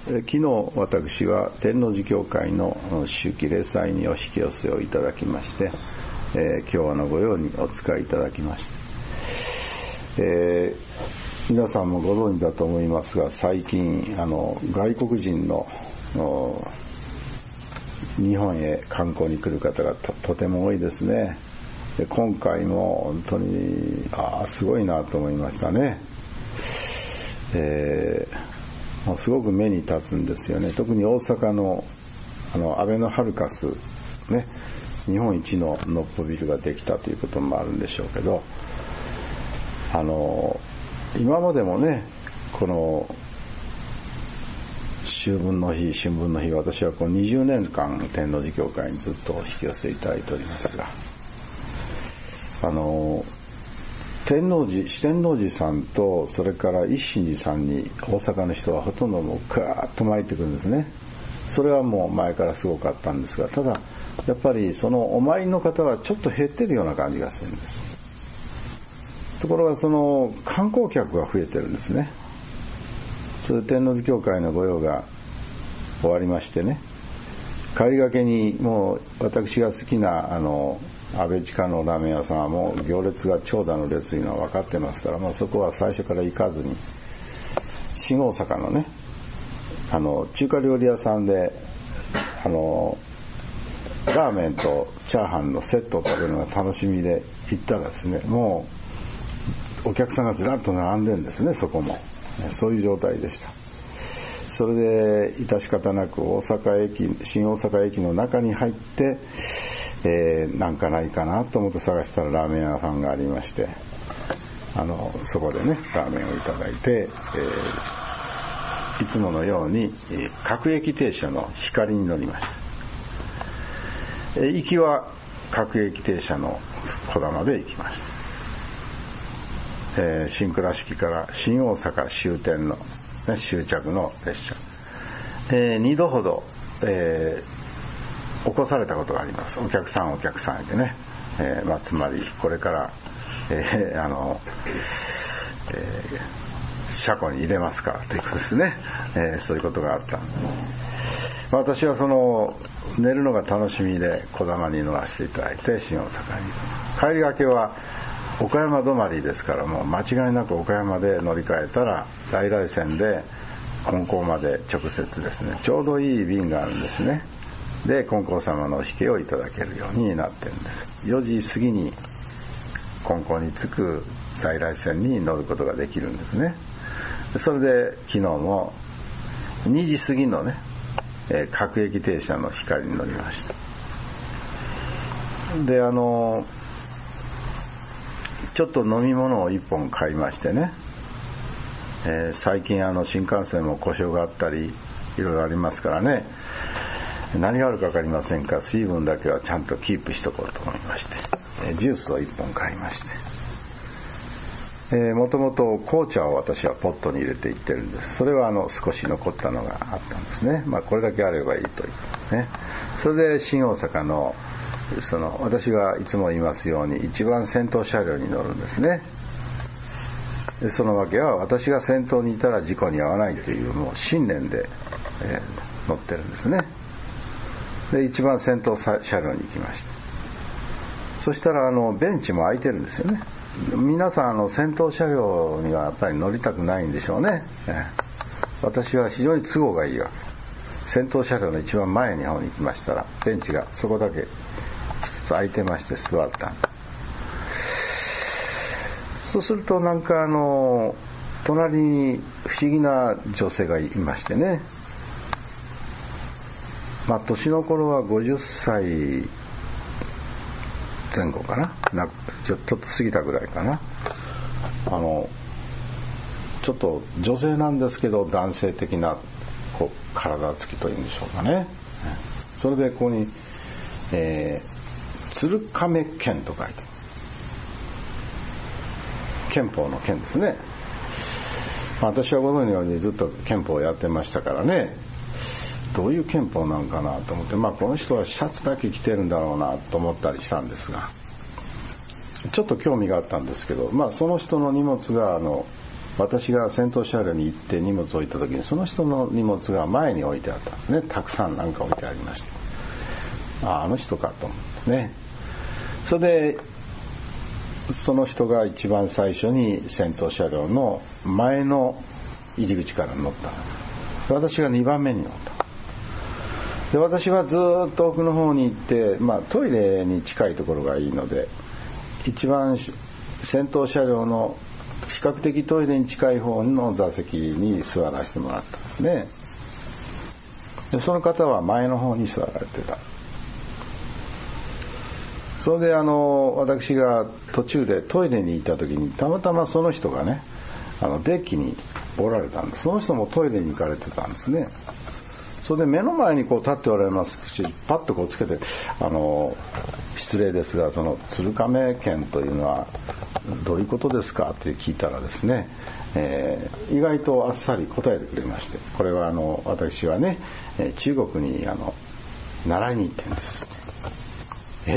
昨日私は天王寺教会の秋季例祭にお引き寄せをいただきまして、今日のご用にお使いいただきました。皆さんもご存知だと思いますが、最近外国人の日本へ観光に来る方が とても多いですね。で今回も本当にすごいなと思いましたね。もうすごく目に立つんですよね。特に大阪のアベノハルカスね、日本一ののっぽビルができたということもあるんでしょうけど、今までもね、この春分の日、私はこう20年間天王寺教会にずっとお引き寄せいただいておりますが、四天王寺さんとそれから一心寺さんに大阪の人はほとんどもうクワーッと巻いてくるんですね。それはもう前からすごかったんですが、ただやっぱりそのお参りの方はちょっと減ってるような感じがするんです。ところがその観光客が増えてるんですね。それで天王寺教会の御用が終わりましてね、帰りがけにもう私が好きな安倍地下のラーメン屋さんはもう行列が長蛇の列というのは分かってますから、もうそこは最初から行かずに新大阪のね中華料理屋さんでラーメンとチャーハンのセットを食べるのが楽しみで行ったらですね、もうお客さんがずらっと並んでるんですね。そこもそういう状態でした。それで致し方なく新大阪駅の中に入ってなんかないかなと思って探したらラーメン屋さんがありまして、そこでねラーメンをいただいて、いつものように各駅停車の光に乗りました。行きは各駅停車のこだまで行きました。新倉敷から新大阪終点の、ね、終着の列車、2度ほど、起こされたことがあります。お客さんでね、つまりこれから、車庫に入れますからということですね。そういうことがあった。私はその寝るのが楽しみでこだまに乗らせていただいて新大阪に、帰りがけは岡山止まりですから、もう間違いなく岡山で乗り換えたら在来線で金光まで直接ですね、ちょうどいい便があるんですね。で金光様のお引きをいただけるようになってるんです。4時過ぎに金光に着く在来線に乗ることができるんですね。それで昨日も2時過ぎのね、各駅停車の光に乗りました。でちょっと飲み物を1本買いましてね、最近新幹線も故障があったりいろいろありますからね、何があるか分かりませんが水分だけはちゃんとキープしとこうと思いまして、ジュースを1本買いまして、もともと紅茶を私はポットに入れていってるんです。それは少し残ったのがあったんですね。これだけあればいいというね。それで新大阪の私がいつも言いますように一番先頭車両に乗るんですね。でそのわけは私が先頭にいたら事故に遭わないというもう信念で、乗ってるんですね。で一番先頭車両に行きました。そしたらベンチも空いてるんですよね。皆さん先頭車両にはやっぱり乗りたくないんでしょうね。私は非常に都合がいいわけ。先頭車両の一番前の方に行きましたらベンチがそこだけ一つ空いてまして座ったんです。そうするとなんか隣に不思議な女性がいましてね、年の頃は50歳前後かな、ちょっと過ぎたぐらいかな。ちょっと女性なんですけど男性的な体つきというんでしょうかね。それでここに、鶴亀剣と書いて、憲法の憲ですね。私はご存じのようにずっと憲法をやってましたからね、どういう憲法なんかなと思って、この人はシャツだけ着てるんだろうなと思ったりしたんですが、ちょっと興味があったんですけど、その人の荷物が私が先頭車両に行って荷物を置いた時にその人の荷物が前に置いてあったんですね。たくさんなんか置いてありまして、あの人かと思ってね。それでその人が一番最初に先頭車両の前の入り口から乗ったんです。私が2番目に乗った。で私はずっと奥の方に行って、トイレに近いところがいいので一番先頭車両の比較的トイレに近い方の座席に座らせてもらったんですね。でその方は前の方に座られてた。それで私が途中でトイレに行った時にたまたまその人がねデッキにおられたんです。その人もトイレに行かれてたんですね。それで目の前に立っておられますし、パッとつけて失礼ですがその鶴亀券というのはどういうことですかって聞いたらですね、意外とあっさり答えてくれまして、これは私はね中国に習いに行ってるんです。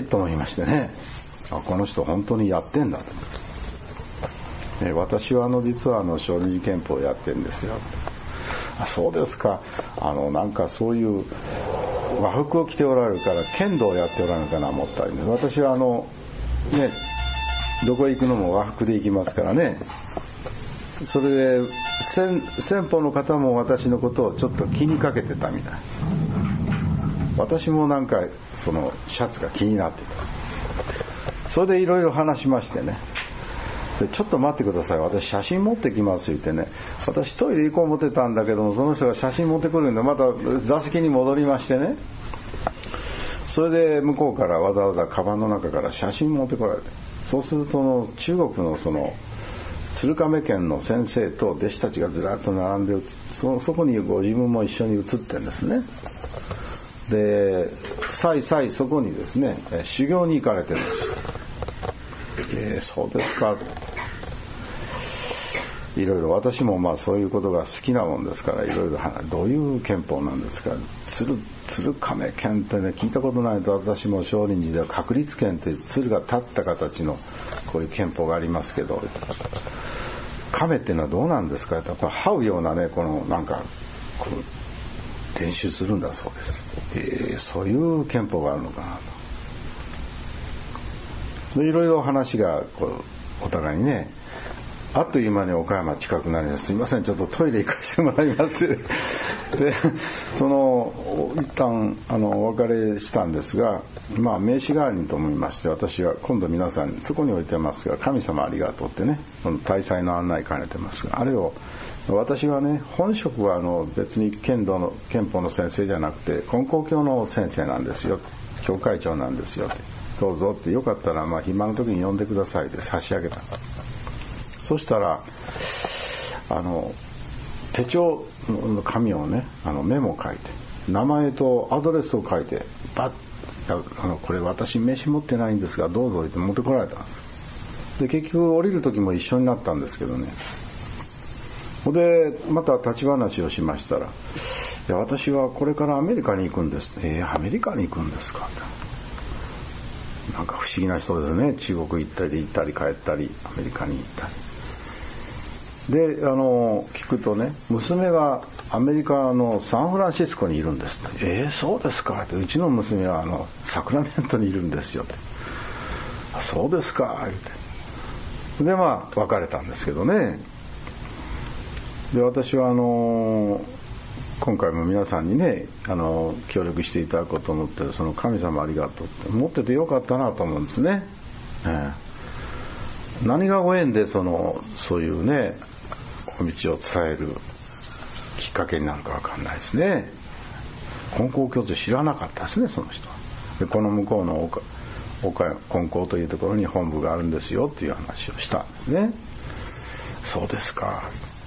と思いましてね、この人本当にやってんだと。私は実は小児憲法をやってるんですよ。そうですか。なんかそういう和服を着ておられるから剣道をやっておられるかな思ったんです。私はどこへ行くのも和服で行きますからね。それで先方の方も私のことをちょっと気にかけてたみたいです。私もなんかそのシャツが気になってた。それでいろいろ話しましてね、でちょっと待ってください、私写真持ってきますってね、私トイレ行こう思ってたんだけどもその人が写真持ってくるんでまた座席に戻りましてね、それで向こうからわざわざカバンの中から写真持ってこられて、そうすると中国のその鶴亀県の先生と弟子たちがずらっと並んでそこにご自分も一緒に写ってるんですね。でそこにですね修行に行かれてるんです。そうですか。いろいろ私もそういうことが好きなもんですからいろいろどういう憲法なんですか。鶴亀憲ってね聞いたことないと。私も少林寺では確立憲って鶴が立った形のこういう憲法がありますけど、亀っていうのはどうなんですか。やっぱ這うようなねなんか練習するんだそうです。そういう憲法があるのかなと。いろいろ話がお互いにね、あっという間に岡山近くなります。すいません、ちょっとトイレ行かせてもらいますで一旦お別れしたんですが、名刺代わりにと思いまして私は今度皆さんにそこに置いてますが神様ありがとうってね、大祭の案内兼ねてますが、あれを私はね本職は別に憲法の先生じゃなくて金光教の先生なんですよ、教会長なんですよ、どうぞってよかったら暇の時に呼んでくださいって差し上げた。そしたら手帳の紙をねメモを書いて名前とアドレスを書いてバッこれ私名刺持ってないんですがどうぞって持ってこられたんです。で結局降りる時も一緒になったんですけどね。でまた立ち話をしましたら、いや私はこれからアメリカに行くんです。アメリカに行くんですかって。なんか不思議な人ですね。中国行ったり帰ったりアメリカに行ったりで聞くとね、娘がアメリカのサンフランシスコにいるんですって。そうですかって。うちの娘はサクラメントにいるんですよって。そうですかって。で別れたんですけどね。で私は今回も皆さんにね協力していただこうと思ってるその神様ありがとうって持っててよかったなと思うんですね。何がご縁でそういうね道を伝えるきっかけになるか分かんないですね。金光教って知らなかったですねその人は。でこの向こうの金光というところに本部があるんですよっていう話をしたんですね。そうですか。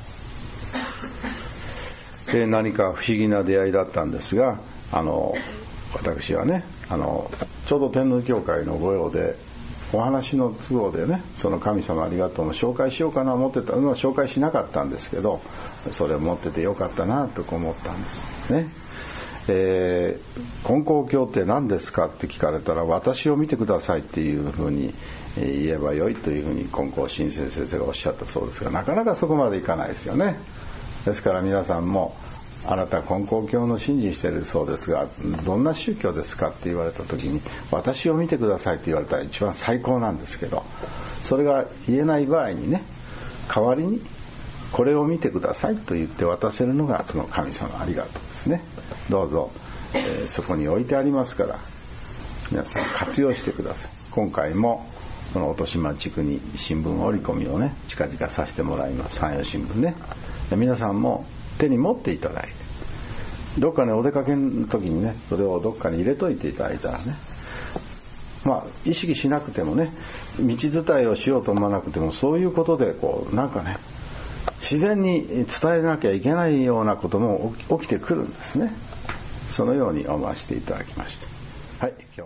で何か不思議な出会いだったんですが私はねちょうど天皇教会の御用でお話の都合でねその神様ありがとうも紹介しようかな思ってたのは紹介しなかったんですけど、それを持っててよかったなと思ったんですね。 金光教って何ですかって聞かれたら、私を見てくださいっていうふうに言えばよいというふうに金光深セン先生がおっしゃったそうですが、なかなかそこまでいかないですよね。ですから皆さんも、あなた金光教の信心しているそうですが、どんな宗教ですかって言われた時に、私を見てくださいって言われたら一番最高なんですけど、それが言えない場合にね、代わりにこれを見てくださいと言って渡せるのがこの神様ありがとうですね。どうぞ、そこに置いてありますから皆さん活用してください。今回もこの音島地区に新聞折り込みをね、近々させてもらいます。山陽新聞ね。皆さんも手に持っていただいて、どっかねお出かけの時にね、それをどっかに入れといていただいたらね、意識しなくてもね、道伝えをしようと思わなくても、そういうことでなんかね、自然に伝えなきゃいけないようなことも起きてくるんですね。そのように思わせていただきました。はい、今日